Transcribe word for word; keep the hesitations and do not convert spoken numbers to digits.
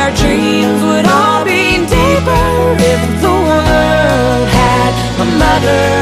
our dreams would all be deeper if the world had a mother.